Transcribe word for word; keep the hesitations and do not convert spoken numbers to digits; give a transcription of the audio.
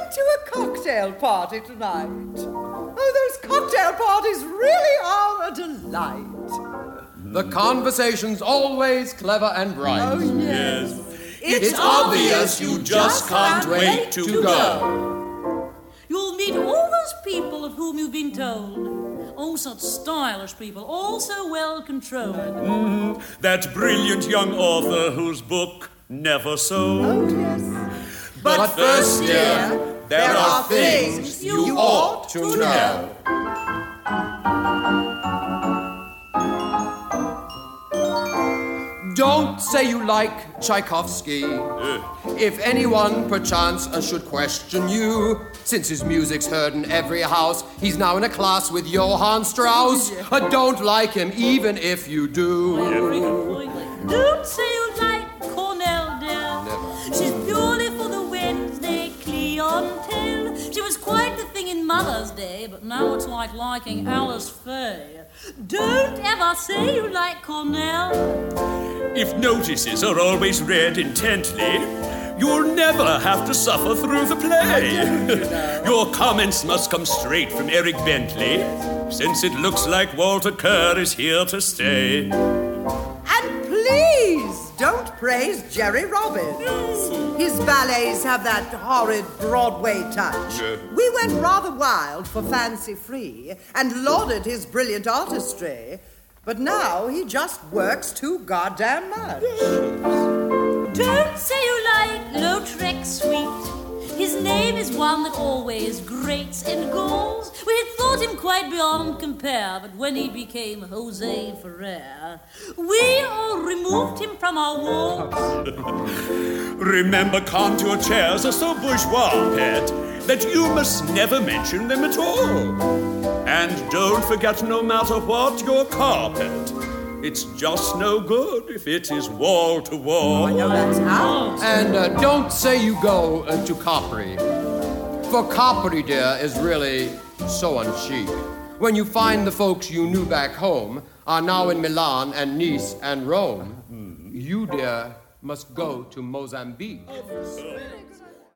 going to a cocktail party tonight. Oh, those cocktail parties really are a delight. The conversation's always clever and bright. Oh, yes. Yes. It's, it's obvious you just can't wait to, to go. go. You'll meet all those people of whom you've been told. Oh, such stylish people, all so well controlled. Mm, that brilliant young author whose book never sold. Oh, yes. But, but first, dear, there, there are, are things you, you ought to know. know. Don't say you like Tchaikovsky. Uh. If anyone, perchance, uh, should question you, since his music's heard in every house, he's now in a class with Johann Strauss. Yeah. Uh, don't like him, even if you do. Yeah. Don't say you like Cornell, dear. Never. She's purely for the Wednesday clientele. She was quite the thing in Mother's Day, but now it's like liking Alice Faye. Don't ever say you like Cornell. If notices are always read intently, you'll never have to suffer through the play. Your comments must come straight from Eric Bentley, since it looks like Walter Kerr is here to stay. And please don't praise Jerry Robbins. His ballets have that horrid Broadway touch. We went rather wild for Fancy Free and lauded his brilliant artistry. But now he just works too goddamn much. Don't say you like Lautrec Sweet. His name is one that always grates and galls. We had thought him quite beyond compare, but when he became Jose Ferrer, we all removed him from our walls. Remember, contour chairs are so bourgeois, pet, that you must never mention them at all. And don't forget, no matter what your carpet, it's just no good if it is wall to wall. Oh, I know that's out. And uh, don't say you go uh, to Capri. For Capri, dear, is really so unchic. When you find the folks you knew back home are now in Milan and Nice and Rome, mm. you, dear, must go to Mozambique. Oh,